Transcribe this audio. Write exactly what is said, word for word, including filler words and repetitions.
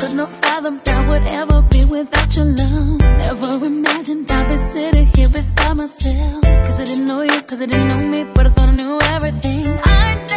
could not fathom that would ever be without your love. Never imagined I'd be sitting here beside myself. Cause I didn't know you, cause I didn't know me, but I thought I knew everything. I